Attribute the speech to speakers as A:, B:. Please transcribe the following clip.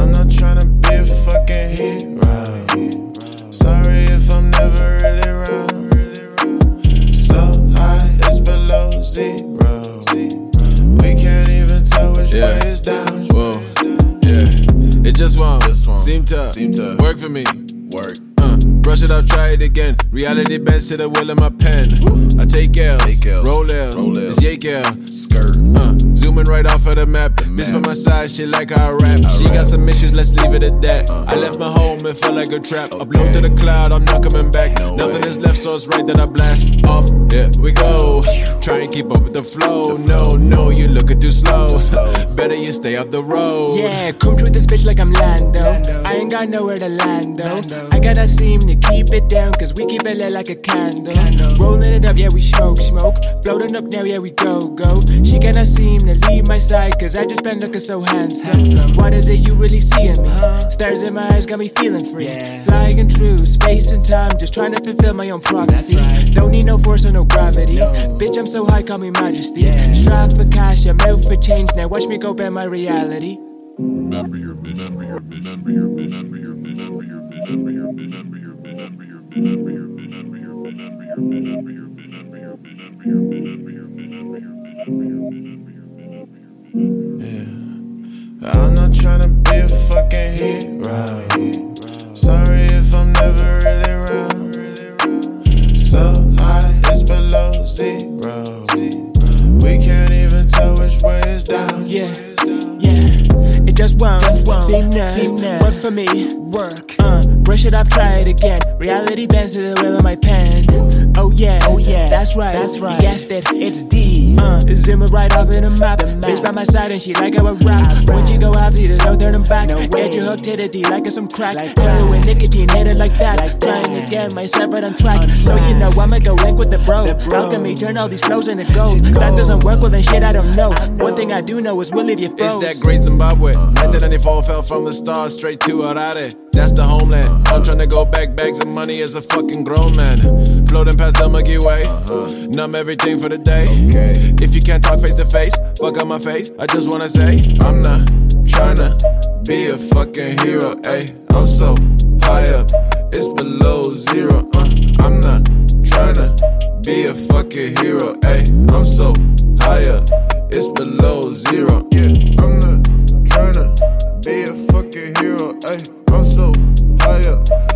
A: I'm not tryna be a fucking hero. Sorry if I'm never really around. So high, it's below zero. We can't even tell which way is down.
B: Whoa, yeah. It just won't seem to work for me. Brush it off, try it again. Reality bends to the will of my pen. I take L's, roll L's, it's Yake L. Zooming right off of the map. Bitch by my side, shit like I rap. She got some issues, let's leave it at that. I left my home, it felt like a trap. Upload to the cloud, I'm not coming back. Nothing is left, so it's right that I blast off. Here we go. Try and keep up with the flow. No, you're looking too slow. Better you stay off the road.
C: Yeah, come through this bitch like I'm Lando. I ain't got nowhere to land though. I gotta seem to keep it down, cause we keep it lit like a candle. Rolling it up, yeah, we smoke. Floating up now, yeah, we go. She cannot seem to leave my side, cause I just been looking so handsome. What is it you really see in me? Stars in my eyes got me feeling free. Flying through space and time, just trying to fulfill my own prophecy. Don't need no force or no gravity. Bitch, I'm so high, call me majesty. Strive for cash, I'm out for change. Now watch me go bend my reality.
D: Remember your mission. Remember your mission. Remember your mission. Remember your mission. Remember your mission. Remember your mission. Remember your mission. Remember your mission. Remember your mission. Remember your mission. Remember your mission. Remember your mission. Remember your mission. Remember your mission.
A: Yeah, I'm not tryna be a fucking hero. Sorry if I'm never really around. So high, it's below zero. We can't even tell which way is down.
C: Yeah. It just won't seem to work for me. Brush it up, try it again. Reality bends to the will of my pen. Oh yeah, that's right. You guessed it, it's D. Zooming right off in the map. Bitch by my side and she like how I rap. Once you go happy, there's no turning back. Get you hooked to the D like it's some crack. Heroin, nicotine, hit it like that. Trying to get myself right on track. So you know I'ma go link with the bro. Alchemy, turn all these flows into gold. That doesn't work, well then shit I don't know. One thing I do know is we'll leave you froze.
B: It's that great Zimbabwe. 1994 fell from the stars straight to Harare. That's the homeland. I'm tryna go back, bags of money as a fucking grown man. Floating past the Milky Way. Numb everything for the day. If you can't talk face to face, fuck up my face. I just wanna say, I'm not tryna be a fucking hero. Ayy, I'm so high up, it's below zero. I'm not tryna be a fucking hero. Ayy, I'm so high up, it's below zero. Yeah, I'm not tryna be a fucking hero. Ayy, I'm so high up.